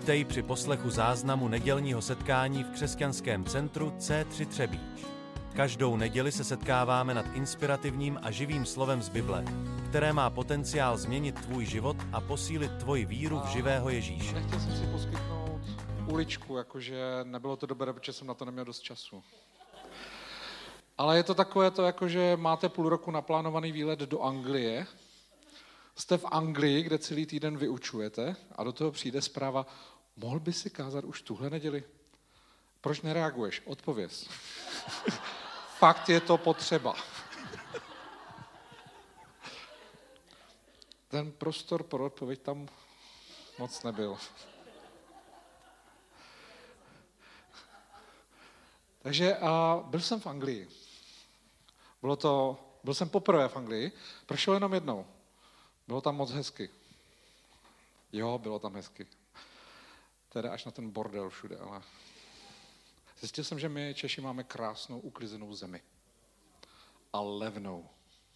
Vítej při poslechu záznamu nedělního setkání v křesťanském centru C3 Třebíč. Každou neděli se setkáváme nad inspirativním a živým slovem z Bible, které má potenciál změnit tvůj život a posílit tvoji víru v živého Ježíše. Nechtěl jsem si poskytnout uličku, jakože nebylo to dobré, protože jsem na to neměl dost času. Ale je to takové to, jakože máte půl roku naplánovaný výlet do Anglie, jste v Anglii, kde celý týden vyučujete a do toho přijde zpráva, mohl by si kázat už tuhle neděli? Proč nereaguješ? Odpověz. Fakt je to potřeba. Ten prostor pro odpověď tam moc nebyl. Takže byl jsem v Anglii. Byl jsem poprvé v Anglii, prošel jenom jednou. Bylo tam moc hezky. Jo, bylo tam hezky. Teda až na ten bordel všude, ale zjistil jsem, že my Češi máme krásnou uklizenou zemi. A levnou.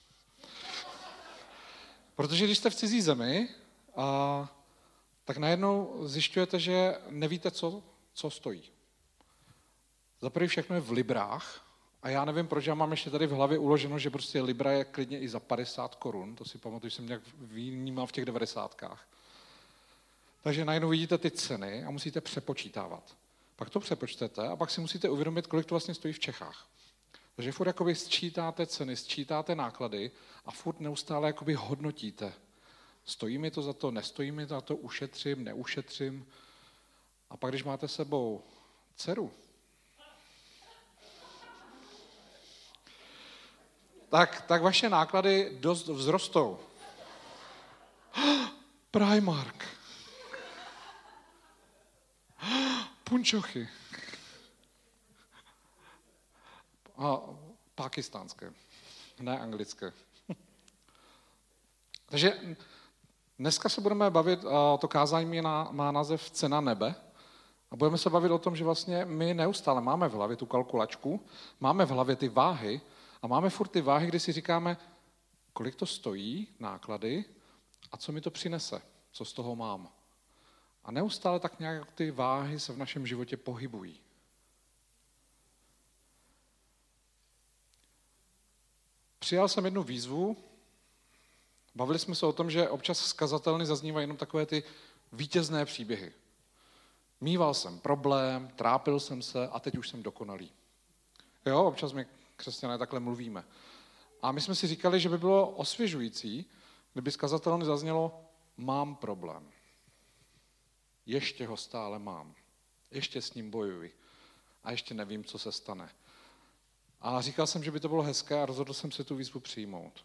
Protože když jste v cizí zemi, tak najednou zjišťujete, že nevíte, co stojí. Za první všechno je v librách. A já nevím, proč já mám ještě tady v hlavě uloženo, že prostě libra je klidně i za 50 korun. To si pamatuju, že jsem nějak vnímal v těch 90kách. Takže najednou vidíte ty ceny a musíte přepočítávat. Pak to přepočtete a pak si musíte uvědomit, kolik to vlastně stojí v Čechách. Takže furt jakoby sčítáte ceny, sčítáte náklady a furt neustále jakoby hodnotíte. Stojí mi to za to, nestojí mi za to, ušetřím, neušetřím. A pak, když máte s sebou dceru, tak vaše náklady dost vzrostou. Primark. Punčochy. A pákistánské, ne anglické. Takže dneska se budeme bavit, to kázání má název Cena nebe. A budeme se bavit o tom, že vlastně my neustále máme v hlavě tu kalkulačku, máme v hlavě ty váhy, a máme furt ty váhy, kdy si říkáme, kolik to stojí, náklady, a co mi to přinese, co z toho mám. A neustále tak nějak ty váhy se v našem životě pohybují. Přijal jsem jednu výzvu, bavili jsme se o tom, že občas z kazatelny zaznívají jenom takové ty vítězné příběhy. Mýval jsem problém, trápil jsem se a teď už jsem dokonalý. Jo, občas my křesťané takhle mluvíme. A my jsme si říkali, že by bylo osvěžující, kdyby z kazatelny zaznělo, mám problém. Ještě ho stále mám. Ještě s ním bojuji. A ještě nevím, co se stane. A říkal jsem, že by to bylo hezké a rozhodl jsem si tu výzvu přijmout.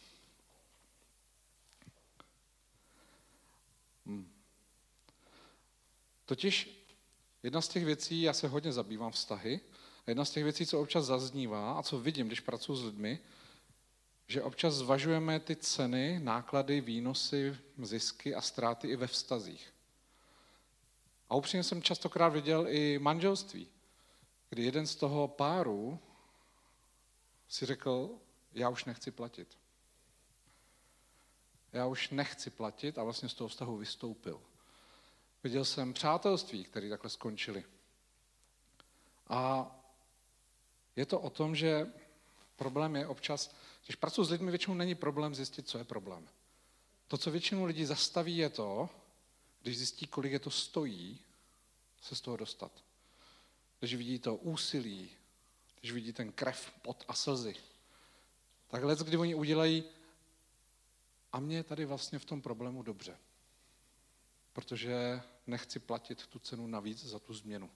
Totiž jedna z těch věcí, já se hodně zabývám vztahy, a jedna z těch věcí, co občas zaznívá a co vidím, když pracuji s lidmi, že občas zvažujeme ty ceny, náklady, výnosy, zisky a ztráty i ve vztazích. A upřímně jsem častokrát viděl i manželství, kdy jeden z toho páru si řekl, já už nechci platit. Já už nechci platit a vlastně z toho vztahu vystoupil. Viděl jsem přátelství, které takhle skončily. A je to o tom, že problém je občas, když pracuji s lidmi, většinou není problém zjistit, co je problém. To, co většinu lidí zastaví, je to, když zjistí, kolik je to stojí, se z toho dostat. Když vidí to úsilí, když vidí ten krev, pot a slzy. Tak kdy oni udělají, a mě je tady vlastně v tom problému dobře. Protože nechci platit tu cenu navíc za tu změnu.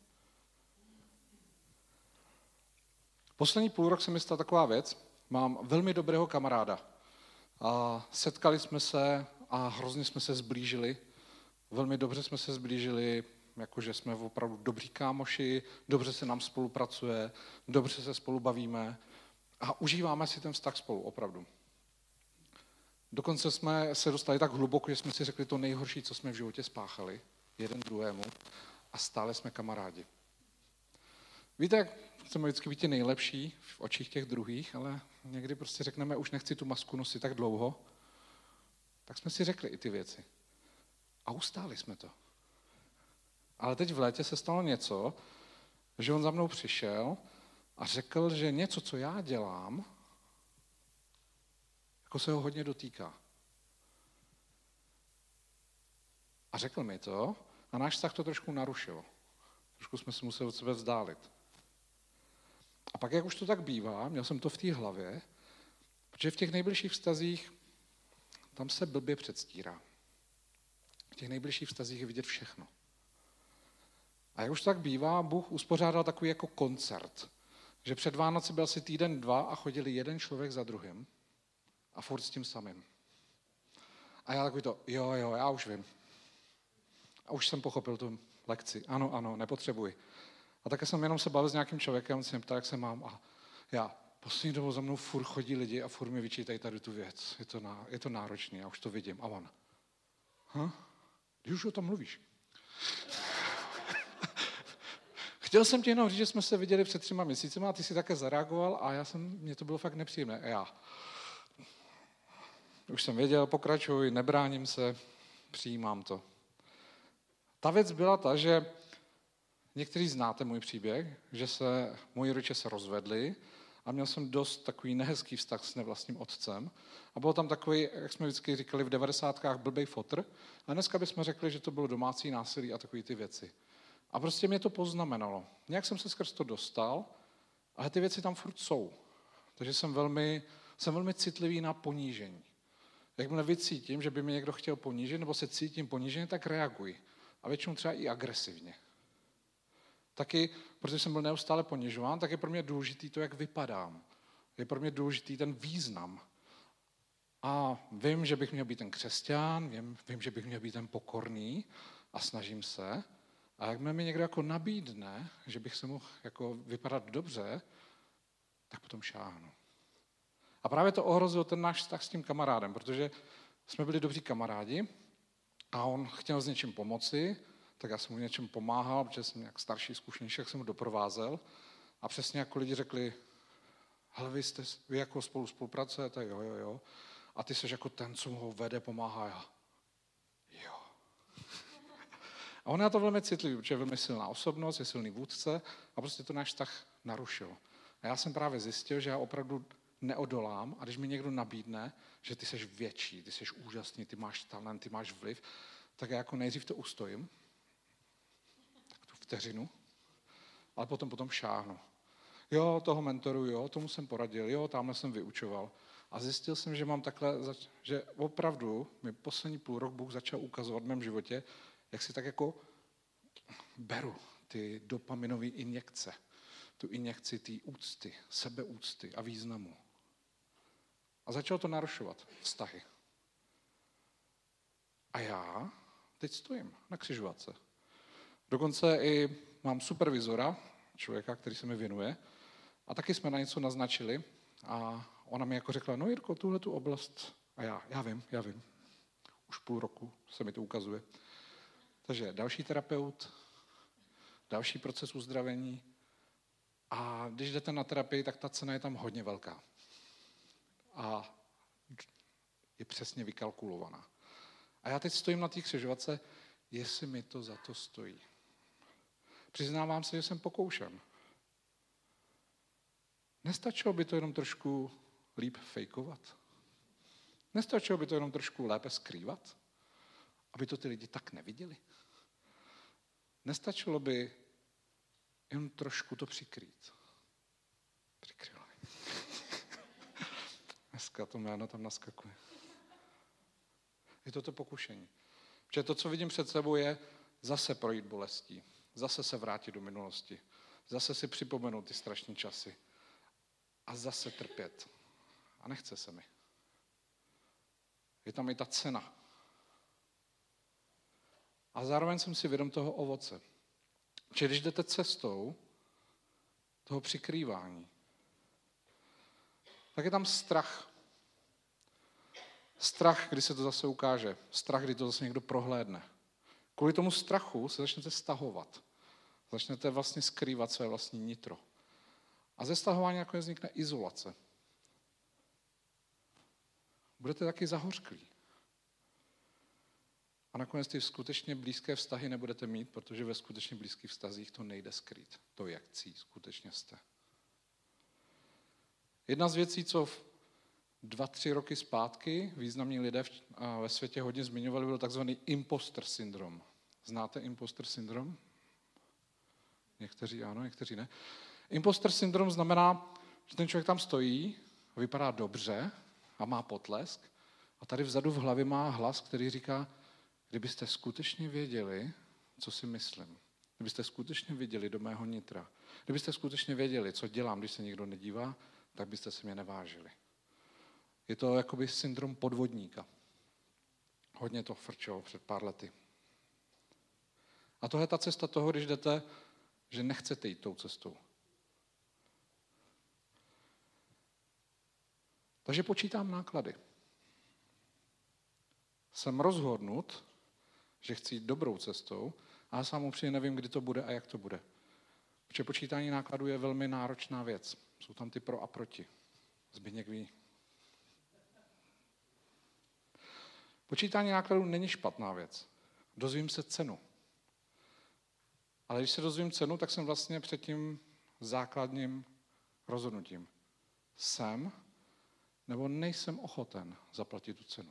Poslední půl rok se mi stala taková věc. Mám velmi dobrého kamaráda. A setkali jsme se a hrozně jsme se zblížili. Velmi dobře jsme se zblížili, jakože jsme opravdu dobří kámoši, dobře se nám spolupracuje, dobře se spolu bavíme a užíváme si ten vztah spolu, opravdu. Dokonce jsme se dostali tak hluboko, že jsme si řekli to nejhorší, co jsme v životě spáchali, jeden druhému, a stále jsme kamarádi. Víte, jak chceme vždycky být nejlepší v očích těch druhých, ale někdy prostě řekneme, už nechci tu masku nosit tak dlouho, tak jsme si řekli i ty věci. A ustáli jsme to. Ale teď v létě se stalo něco, že on za mnou přišel a řekl, že něco, co já dělám, jako se ho hodně dotýká. A řekl mi to a náš vztah to trošku narušilo. Trošku jsme se museli od sebe vzdálit. A pak, jak už to tak bývá, měl jsem to v té hlavě, protože v těch nejbližších vztazích tam se blbě předstírá. V těch nejbližších vztazích je vidět všechno. A jak už tak bývá, Bůh uspořádal takový jako koncert, že před Vánoci byl asi týden, 2 a chodili jeden člověk za druhým a furt s tím samým. A já takový to, jo, já už vím. A už jsem pochopil tu lekci. Ano, nepotřebuji. A také jsem jenom se bavil s nějakým člověkem, se mě ptal, jak se mám. A já, poslední dobou za mnou furt chodí lidi a furt mi vyčítají tady tu věc. Je to náročný, já už to vidím. A on, když už o tom mluvíš. Chtěl jsem ti jenom říct, že jsme se viděli před 3 měsíci a ty si také zareagoval a mně to bylo fakt nepříjemné. A já už jsem věděl, pokračuj, nebráním se, přijímám to. Ta věc byla ta, že někteří znáte můj příběh, že moji rodiče se rozvedli a měl jsem dost takový nehezký vztah s nevlastním otcem. A bylo tam takový, jak jsme vždycky říkali v 90kách, blbej fotr. A dneska bychom řekli, že to bylo domácí násilí a takové ty věci. A prostě mě to poznamenalo. Nějak jsem se skrz to dostal, ale ty věci tam furt jsou. Takže jsem velmi citlivý na ponížení. Jakmile vycítím, že by mě někdo chtěl ponížit, nebo se cítím poníženě, tak reaguji. A většinou třeba i agresivně. Taky, protože jsem byl neustále ponižován, tak je pro mě důležitý to, jak vypadám. Je pro mě důležitý ten význam. A vím, že bych měl být ten křesťan, vím, že bych měl být ten pokorný a snažím se. A jakmile mi někdo jako nabídne, že bych se mohl jako vypadat dobře, tak potom šáhnu. A právě to ohrozilo ten náš vztah s tím kamarádem, protože jsme byli dobří kamarádi a on chtěl s něčím pomoci, tak já jsem mu něčem pomáhal, protože jsem nějak starší, zkušenější, jak jsem ho doprovázel. A přesně jako lidi řekli, hele, vy jako spolupracujete, jo. A ty jsi jako ten, co ho vede, pomáhá, já. Jo. A on je na to velmi citlivý, protože je velmi silná osobnost, je silný vůdce a prostě to náš vztah narušil. A já jsem právě zjistil, že já opravdu neodolám a když mi někdo nabídne, že ty jsi větší, ty jsi úžasný, ty máš talent, ty máš vliv, tak já jako nejdřív to ustojím, tak tu vteřinu, ale potom šáhnu. Jo, toho mentoru, jo, tomu jsem poradil, jo, tamhle jsem vyučoval. A zjistil jsem, že mám takhle, že opravdu mi poslední půl rok Bůh začal ukazovat v mém životě, jak si tak jako beru ty dopaminové injekce, tu injekci té úcty, sebeúcty a významu. A začalo to narušovat vztahy. A já teď stojím na křižovatce. Dokonce i mám supervizora, člověka, který se mi věnuje, a taky jsme na něco naznačili a ona mi jako řekla, no Jirko, tuhle tu oblast, a já vím, už půl roku se mi to ukazuje. Takže další terapeut, další proces uzdravení a když jdete na terapii, tak ta cena je tam hodně velká. A je přesně vykalkulovaná. A já teď stojím na té křižovatce, jestli mi to za to stojí. Přiznávám se, že jsem pokoušen. Nestačilo by to jenom trošku líp fejkovat? Nestačilo by to jenom trošku lépe skrývat? Aby to ty lidi tak neviděli? Nestačilo by jen trošku to přikrýt? Přikrylo. Dneska to jméno tam naskakuje. Je to pokušení. Protože to, co vidím před sebou, je zase projít bolestí. Zase se vrátit do minulosti. Zase si připomenout ty strašné časy. A zase trpět. A nechce se mi. Je tam i ta cena. A zároveň jsem si vědom toho ovoce. Že když jdete cestou toho přikrývání, tak je tam strach. Strach, kdy se to zase ukáže. Strach, kdy to zase někdo prohlédne. Kvůli tomu strachu se začnete stahovat. Začnete vlastně skrývat své vlastní nitro. A ze stahování nakonec vznikne izolace. Budete taky zahořklí. A nakonec ty skutečně blízké vztahy nebudete mít, protože ve skutečně blízkých vztazích to nejde skrýt. To, jak skutečně jste. Jedna z věcí, co 2-3 roky zpátky významní lidé ve světě hodně zmiňovali, byl takzvaný imposter syndrom. Znáte imposter syndrom? Někteří ano, někteří ne. Imposter syndrom znamená, že ten člověk tam stojí, vypadá dobře a má potlesk a tady vzadu v hlavě má hlas, který říká, kdybyste skutečně věděli, co si myslím, kdybyste skutečně viděli do mého nitra, kdybyste skutečně věděli, co dělám, když se nikdo nedívá, tak byste se mě nevážili. Je to jakoby syndrom podvodníka. Hodně to frčelo před pár lety. A tohle je ta cesta toho, když jdete, že nechcete jít tou cestou. Takže počítám náklady. Jsem rozhodnut, že chci jít dobrou cestou, a já sám upřímně nevím, kdy to bude a jak to bude. Protože počítání nákladů je velmi náročná věc. Jsou tam ty pro a proti. Zbyněk ví. Počítání nákladů není špatná věc. Dozvím se cenu. Ale když se dozvím cenu, tak jsem vlastně před tím základním rozhodnutím. Jsem nebo nejsem ochoten zaplatit tu cenu.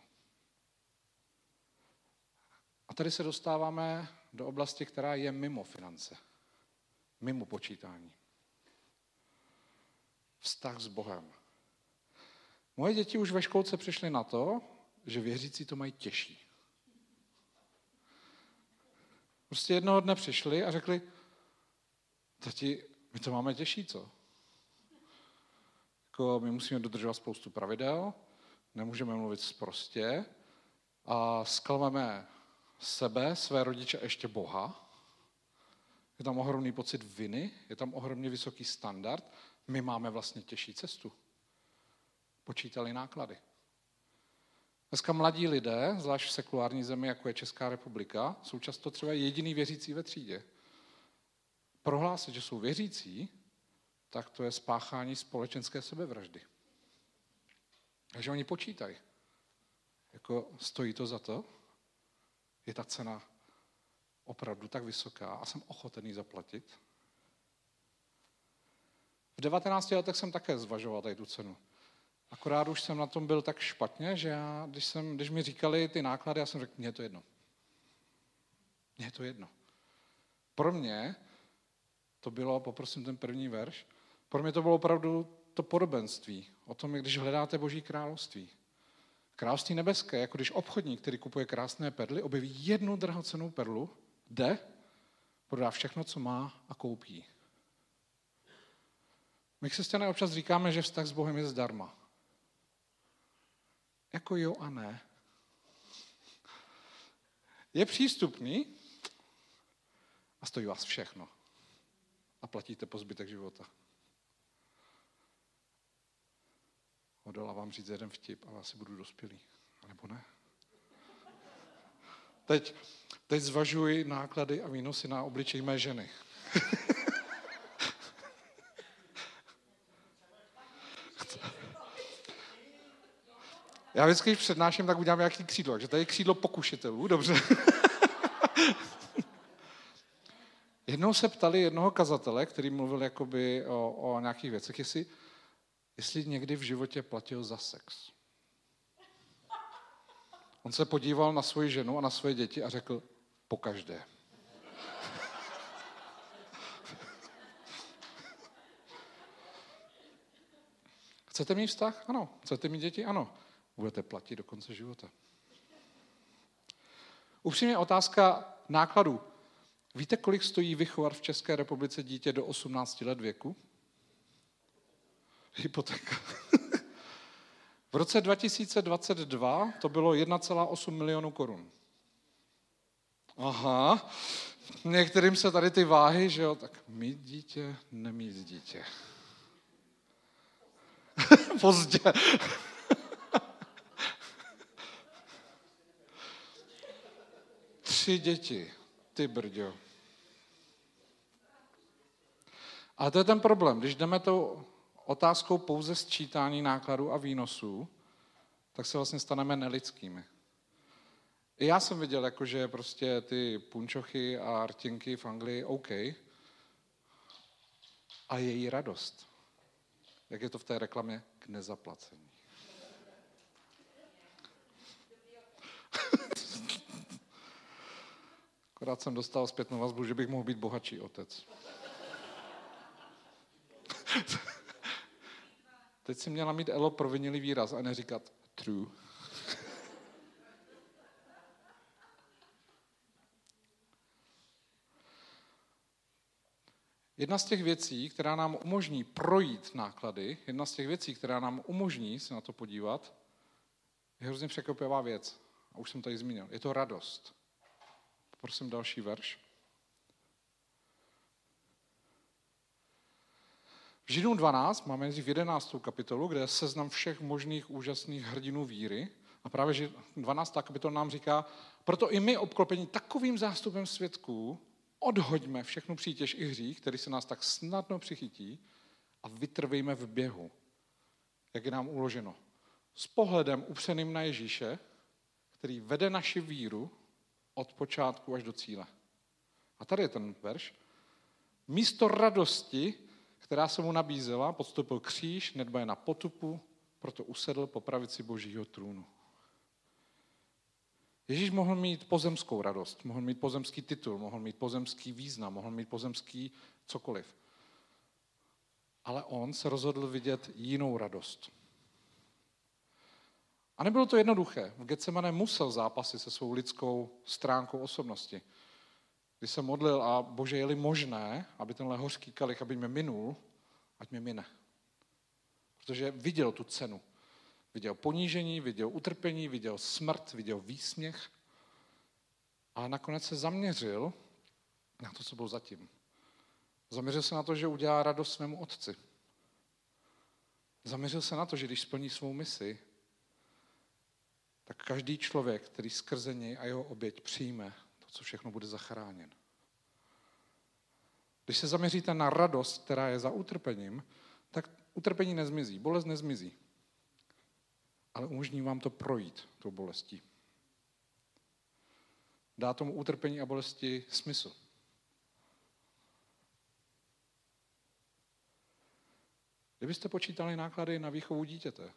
A tady se dostáváme do oblasti, která je mimo finance. Mimo počítání. Vztah s Bohem. Moje děti už ve školce přišly na to, že věřící to mají těžší. Prostě jednoho dne přišli a řekli, tati, my to máme těžší, co? Jako my musíme dodržovat spoustu pravidel, nemůžeme mluvit sprostě a zklameme sebe, své rodiče, ještě Boha. Je tam ohromný pocit viny, je tam ohromně vysoký standard. My máme vlastně těžší cestu. Počítali náklady. Dneska mladí lidé, zvlášť v sekulární zemi, jako je Česká republika, jsou často třeba jediný věřící ve třídě. Prohlásit, že jsou věřící, tak to je spáchání společenské sebevraždy. Takže oni počítají. Jako stojí to za to? Je ta cena opravdu tak vysoká a jsem ochoten ji zaplatit? V 19 letech jsem také zvažoval tady tu cenu. Akorát už jsem na tom byl tak špatně, že když mi říkali ty náklady, já jsem řekl, mně je to jedno. Mně je to jedno. Pro mě to bylo, poprosím ten první verš, pro mě to bylo opravdu to podobenství o tom, když hledáte Boží království. Království nebeské, jako když obchodník, který kupuje krásné perly, objeví jednu drahocennou perlu, jde, prodá všechno, co má a koupí. My křesťané občas říkáme, že vztah s Bohem je zdarma. Jako jo a ne. Je přístupný a stojí vás všechno. A platíte po zbytek života. Odolávám říct jeden vtip, ale asi budu dospělý. A nebo ne? Teď zvažuji náklady a výnosy na obličej mé ženy. Já vždycky, když přednáším, tak udělám nějaký křídlo. Takže tady je křídlo pokušitelů, dobře. Jednou se ptali jednoho kazatele, který mluvil jakoby o nějakých věcech, jestli někdy v životě platil za sex. On se podíval na svoji ženu a na svoje děti a řekl, pokaždé. Chcete mít vztah? Ano. Chcete mít děti? Ano. Budete platit do konce života. Upřímně otázka nákladů. Víte, kolik stojí vychovat v České republice dítě do 18 let věku? Hypotéka. V roce 2022 to bylo 1,8 milionu korun. Aha, některým se tady ty váhy, že jo, tak mít dítě, nemít dítě. Pozdě. Tři děti, ty brďo. Ale to je ten problém, když jdeme tou otázkou pouze sčítání nákladů a výnosů, tak se vlastně staneme nelidskými. I já jsem viděl, jakože prostě ty punčochy a rtěnky v Anglii, OK. A její radost. Jak je to v té reklamě? K nezaplacení. Akorát jsem dostal zpětnou vazbu, že bych mohl být bohatší otec. Teď si měla mít Elo provinilý výraz a neříkat true. Jedna z těch věcí, která nám umožní projít náklady, jedna z těch věcí, která nám umožní se na to podívat, je hrozně překvapivá věc. A už jsem tady zmínil. Je to radost. Prosím další verš. V Židům 12 máme nejdřív 11. kapitolu, kde je seznam všech možných úžasných hrdinů víry. A právě 12. kapitola nám říká, proto i my obklopení takovým zástupem svědků odhoďme všechnu přítěž i hřích, který se nás tak snadno přichytí a vytrvejme v běhu, jak je nám uloženo. S pohledem upřeným na Ježíše, který vede naši víru od počátku až do cíle. A tady je ten verš. Místo radosti, která se mu nabízela, podstoupil kříž, nedbaje na potupu, proto usedl po pravici Božího trůnu. Ježíš mohl mít pozemskou radost, mohl mít pozemský titul, mohl mít pozemský význam, mohl mít pozemský cokoliv. Ale on se rozhodl vidět jinou radost. A nebylo to jednoduché. V Getsemane musel zápasit se svou lidskou stránkou osobnosti. Když se modlil a Bože, je-li možné, aby tenhle hořký kalich, aby mě minul, ať mě mine. Protože viděl tu cenu. Viděl ponížení, viděl utrpení, viděl smrt, viděl výsměch. A nakonec se zaměřil na to, co bylo zatím. Zaměřil se na to, že udělá radost svému otci. Zaměřil se na to, že když splní svou misi, tak každý člověk, který skrze něj a jeho oběť přijme to, co všechno bude zachráněn. Když se zaměříte na radost, která je za utrpením, tak utrpení nezmizí, bolest nezmizí. Ale umožní vám to projít tou bolestí. Dá tomu utrpení a bolesti smysl. Kdybyste počítali náklady na výchovu dítěte,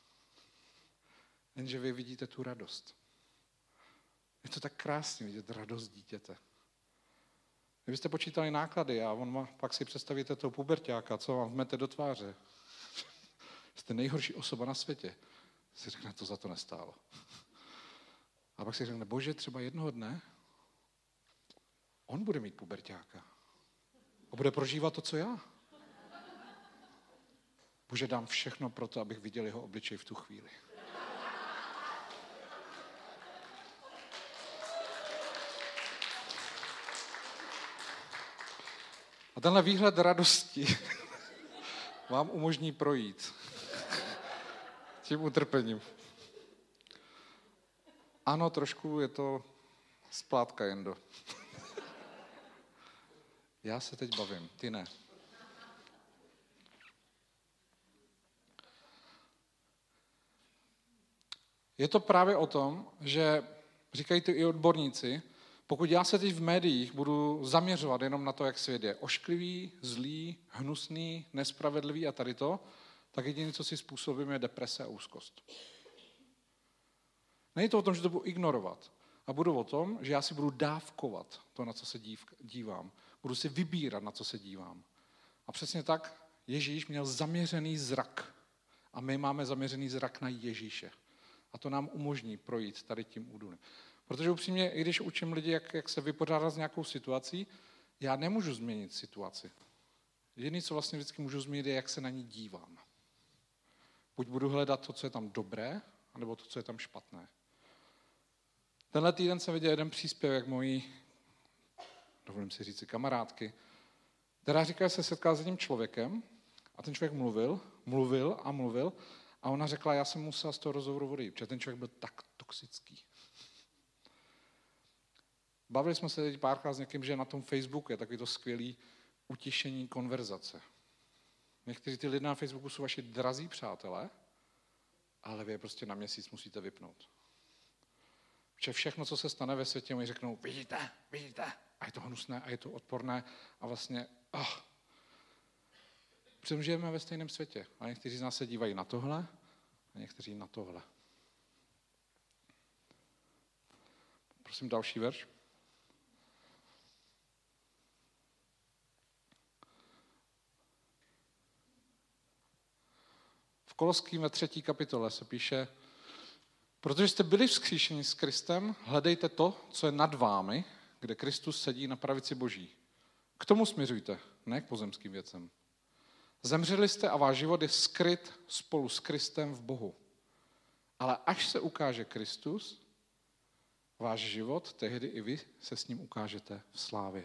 jenže vy vidíte tu radost. Je to tak krásně vidět radost dítěte. Kdybyste počítali náklady a pak si představíte toho puberťáka, co vám vmete do tváře. Jste nejhorší osoba na světě. Si řekne, to za to nestálo. A pak si řekne, Bože, třeba jednoho dne on bude mít puberťáka. A bude prožívat to, co já. Bože, dám všechno pro to, abych viděl jeho obličej v tu chvíli. A tenhle výhled radosti vám umožní projít tím utrpením. Ano, trošku je to splátka, Jendo. Já se teď bavím, ty ne. Je to právě o tom, že říkají to i odborníci, pokud já se teď v médiích budu zaměřovat jenom na to, jak svět je ošklivý, zlý, hnusný, nespravedlivý a tady to, tak jediné, co si způsobím, je deprese a úzkost. Není to o tom, že to budu ignorovat. A budu o tom, že já si budu dávkovat to, na co se dívám. Budu si vybírat, na co se dívám. A přesně tak Ježíš měl zaměřený zrak. A my máme zaměřený zrak na Ježíše. A to nám umožní projít tady tím údolím. Protože upřímně, i když učím lidi, jak se vypořádat s nějakou situací, já nemůžu změnit situaci. Jediné, co vlastně vždycky můžu změnit, je, jak se na ní dívám. Buď budu hledat to, co je tam dobré, anebo to, co je tam špatné. Tenhle týden jsem viděl jeden příspěvek mojí, dovolím si říct, kamarádky, která říká, že se setkala s jedním člověkem a ten člověk mluvil a ona řekla, já jsem musela z toho rozhovoru odejít, protože ten člověk byl tak toxický. Bavili jsme se teď párkrát s někým, že na tom Facebooku je takový to skvělý utišení konverzace. Někteří ty lidé na Facebooku jsou vaši drazí přátelé, ale vy je prostě na měsíc musíte vypnout. Protože všechno, co se stane ve světě, oni řeknou, vidíte, a je to hnusné, a je to odporné a vlastně, Přitom žijeme ve stejném světě. A někteří z nás se dívají na tohle a někteří na tohle. Prosím další verš. V Koloským ve 3. kapitole se píše, protože jste byli vzkříšeni s Kristem, hledejte to, co je nad vámi, kde Kristus sedí na pravici Boží. K tomu směřujte, ne k pozemským věcem. Zemřeli jste a váš život je skryt spolu s Kristem v Bohu. Ale až se ukáže Kristus, váš život, tehdy i vy se s ním ukážete v slávě.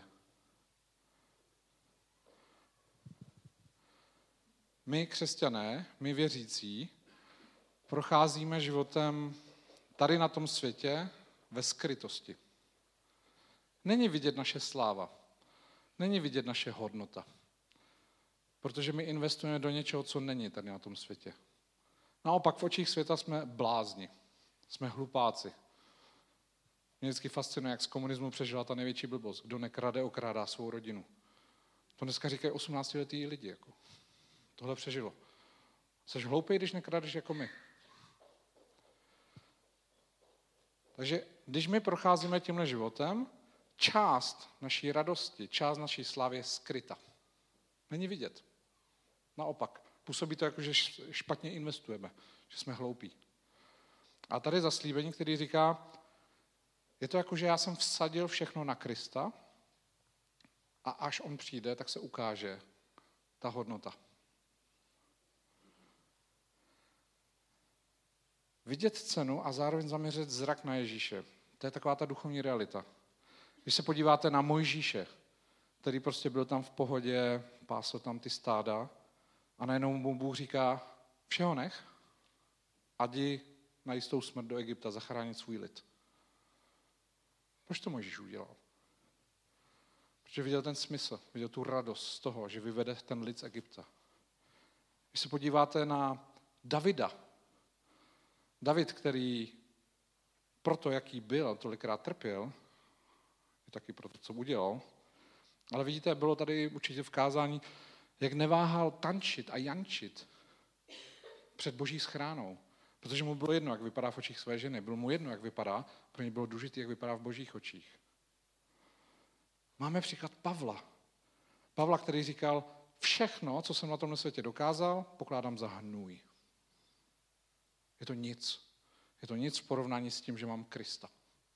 My, křesťané, my věřící, procházíme životem tady na tom světě ve skrytosti. Není vidět naše sláva, není vidět naše hodnota, protože my investujeme do něčeho, co není tady na tom světě. Naopak v očích světa jsme blázni, jsme hlupáci. Mě vždycky fascinuje, jak z komunismu přežila ta největší blbost. Kdo nekrade, okrádá svou rodinu. To dneska říkají 18letí lidi. Jako. Tohle přežilo. Jseš hloupej, když nekradeš jako my. Takže když my procházíme tímhle životem, část naší radosti, část naší slávy je skryta. Není vidět. Naopak. Působí to jako, že špatně investujeme, že jsme hloupí. A tady je zaslíbení, který říká, je to jako, že já jsem vsadil všechno na Krista a až on přijde, tak se ukáže ta hodnota. Vidět cenu a zároveň zaměřit zrak na Ježíše. To je taková ta duchovní realita. Když se podíváte na Mojžíše, který prostě byl tam v pohodě, pásl tam ty stáda a najednou mu Bůh říká, všeho nech a jdi na jistou smrt do Egypta zachránit svůj lid. Proč to Mojžíš udělal? Protože viděl ten smysl, viděl tu radost z toho, že vyvede ten lid z Egypta. Když se podíváte na Davida, David, který proto, jaký byl, tolikrát trpěl, je taky proto, co udělal, ale vidíte, bylo tady určitě v kázání, jak neváhal tančit a jančit před Boží schránou. Protože mu bylo jedno, jak vypadá v očích své ženy. Bylo mu jedno, jak vypadá, pro něj bylo důležité, jak vypadá v Božích očích. Máme příklad Pavla. Pavla, který říkal, všechno, co jsem na tomhle světě dokázal, pokládám za hnůj. Je to nic. Je to nic v porovnání s tím, že mám Krista.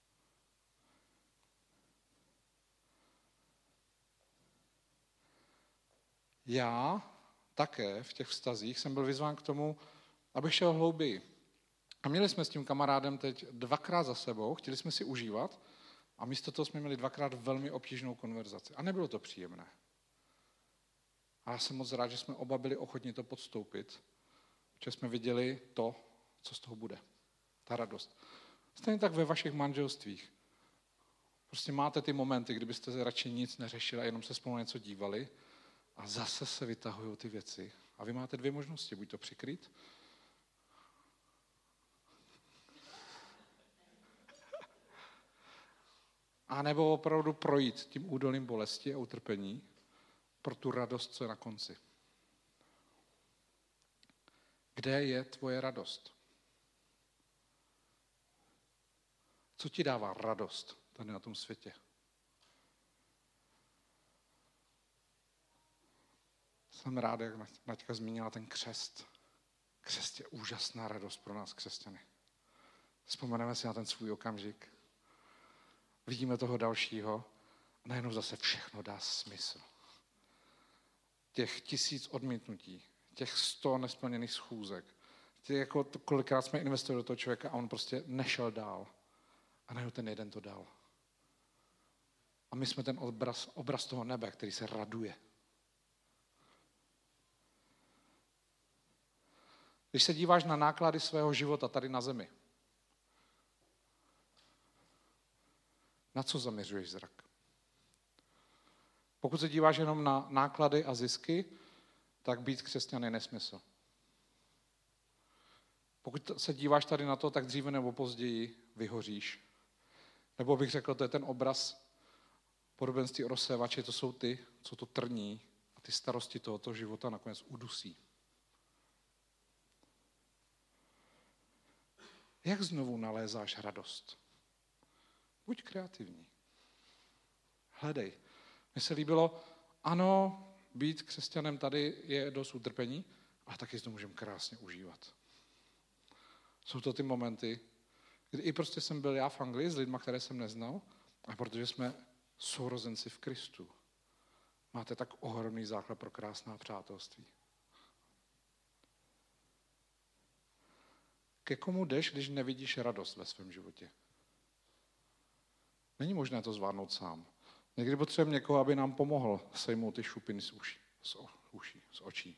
Já také v těch vztazích jsem byl vyzván k tomu, abych šel hlouběji. A měli jsme s tím kamarádem teď 2krát za sebou, chtěli jsme si užívat a místo toho jsme měli 2krát velmi obtížnou konverzaci. A nebylo to příjemné. A já jsem moc rád, že jsme oba byli ochotni to podstoupit, že jsme viděli to, co z toho bude. Ta radost. Stejně tak ve vašich manželstvích. Prostě máte ty momenty, kdybyste radši nic neřešili a jenom se spolu něco dívali a zase se vytahují ty věci. A vy máte 2 možnosti, buď to přikrýt, a nebo opravdu projít tím údolím bolesti a utrpení pro tu radost, co je na konci. Kde je tvoje radost? Co ti dává radost tady na tom světě? Jsem rád, jak Naďka zmínila ten křest. Křest je úžasná radost pro nás, křesťany. Vzpomeneme si na ten svůj okamžik. Vidíme toho dalšího a najednou zase všechno dá smysl. Těch 1000 odmítnutí, těch 100 nesplněných schůzek, jako kolikrát jsme investovali do toho člověka a on prostě nešel dál. A najednou ten jeden to dal. A my jsme ten obraz toho nebe, který se raduje. Když se díváš na náklady svého života tady na zemi, na co zaměřuješ zrak? Pokud se díváš jenom na náklady a zisky, tak být křesťan je nesmysl. Pokud se díváš tady na to, tak dříve nebo později vyhoříš Nebo bych řekl, to je ten obraz podobenství o rozsévači, to jsou ty, co to trní a ty starosti tohoto života nakonec udusí. Jak znovu nalézáš radost? Buď kreativní. Hledej. Mně se líbilo, ano, být křesťanem tady je dost utrpení, ale taky si to můžeme krásně užívat. Jsou to ty momenty, kdy i prostě jsem byl já v Anglii s lidma, které jsem neznal, a protože jsme sourozenci v Kristu, máte tak ohromný základ pro krásná přátelství. Ke komu jdeš, když nevidíš radost ve svém životě? Není možné to zvládnout sám. Někdy potřebujeme někoho, aby nám pomohl sejmout ty šupiny z očí.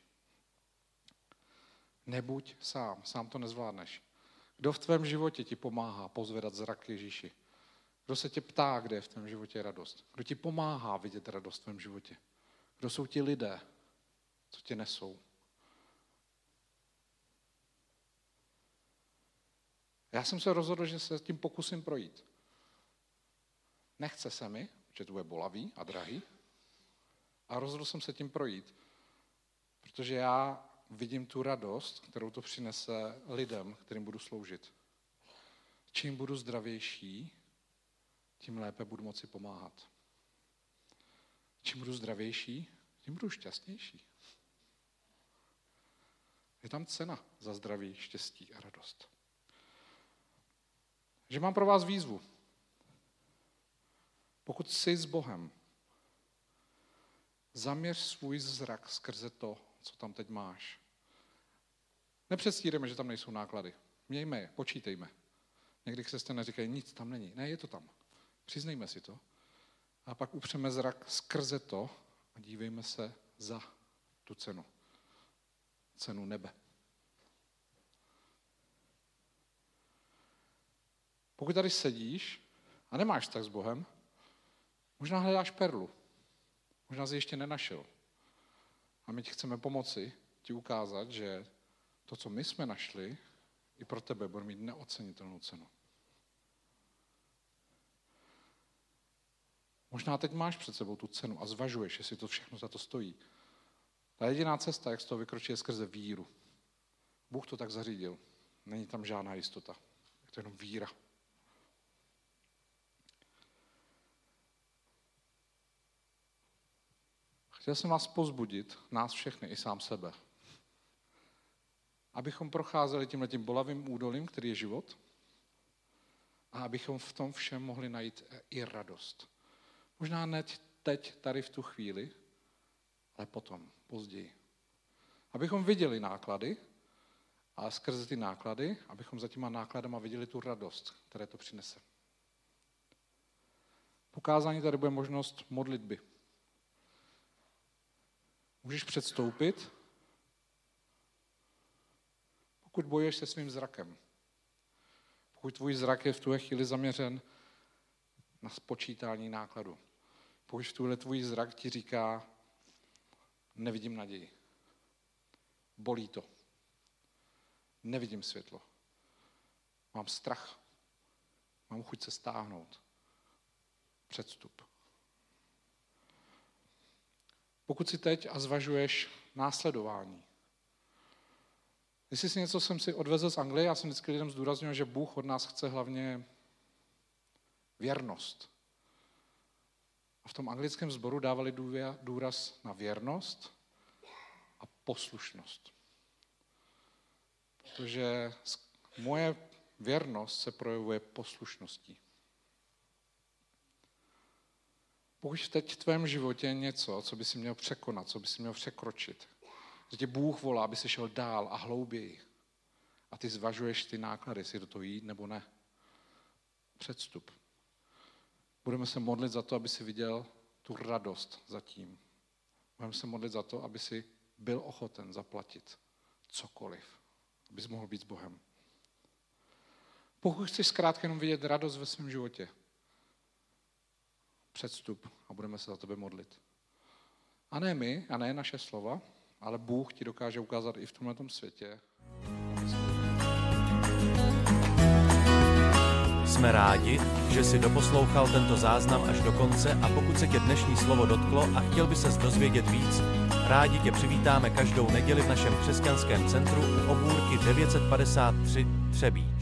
Nebuď sám to nezvládneš. Kdo v tvém životě ti pomáhá pozvedat zrak k Ježíši? Kdo se tě ptá, kde je v tvém životě radost? Kdo ti pomáhá vidět radost v tvém životě? Kdo jsou ti lidé, co tě nesou? Já jsem se rozhodl, že se tím pokusím projít. Nechce se mi, že to bude bolavý a drahý, a rozhodl jsem se tím projít, protože já vidím tu radost, kterou to přinese lidem, kterým budu sloužit. Čím budu zdravější, tím lépe budu moci pomáhat. Čím budu zdravější, tím budu šťastnější. Je tam cena za zdraví, štěstí a radost. Že mám pro vás výzvu. Pokud jsi s Bohem, zaměř svůj zrak skrze to, co tam teď máš. Nepředstírejme, že tam nejsou náklady. Mějme je, počítejme. Někdy křesťané říkají, nic tam není. Ne, je to tam. Přiznejme si to. A pak upřeme zrak skrze to a dívejme se za tu cenu. Cenu nebe. Pokud tady sedíš a nemáš vztah s Bohem, možná hledáš perlu. Možná jsi ještě nenašel. A my ti chceme pomoci ti ukázat, že to, co my jsme našli, i pro tebe bude mít neocenitelnou cenu. Možná teď máš před sebou tu cenu a zvažuješ, jestli to všechno za to stojí. Ta jediná cesta, jak z toho vykročit, je skrze víru. Bůh to tak zařídil. Není tam žádná jistota. Je to jenom víra. Chtěl jsem vás povzbudit, nás všechny, i sám sebe, abychom procházeli tímhletím bolavým údolím, který je život, a abychom v tom všem mohli najít i radost. Možná ne teď, tady v tu chvíli, ale potom, později. Abychom viděli náklady, a skrze ty náklady, abychom za těma nákladama viděli tu radost, které to přinese. Po kázání tady bude možnost modlitby. Můžeš předstoupit, pokud bojuješ se svým zrakem. Pokud tvůj zrak je v tuhle chvíli zaměřen na spočítání nákladu. Pokud v tuhle tvůj zrak ti říká, nevidím naději. Bolí to. Nevidím světlo. Mám strach. Mám chuť se stáhnout. Předstup. Pokud si teď a zvažuješ následování. Jestli si něco jsem si odvezl z Anglie, já jsem vždycky lidem zdůraznil, že Bůh od nás chce hlavně věrnost. A v tom anglickém sboru dávali důraz na věrnost a poslušnost. Protože moje věrnost se projevuje poslušností. Pokud teď v tvém životě je něco, co by si měl překonat, co by si měl překročit, že tě Bůh volá, aby si šel dál a hlouběji a ty zvažuješ ty náklady, jestli do toho jít nebo ne. Předstup. Budeme se modlit za to, aby si viděl tu radost zatím. Budeme se modlit za to, aby si byl ochoten zaplatit cokoliv, abys mohl být s Bohem. Pokud chceš zkrátka jenom vidět radost ve svém životě, předstup a budeme se za tebe modlit. A ne my, a ne naše slova, ale Bůh ti dokáže ukázat i v tomhletom světě. Jsme rádi, že si doposlouchal tento záznam až do konce a pokud se tě dnešní slovo dotklo a chtěl by ses dozvědět víc, rádi tě přivítáme každou neděli v našem křesťanském centru u Obůrky 953 Třebíč.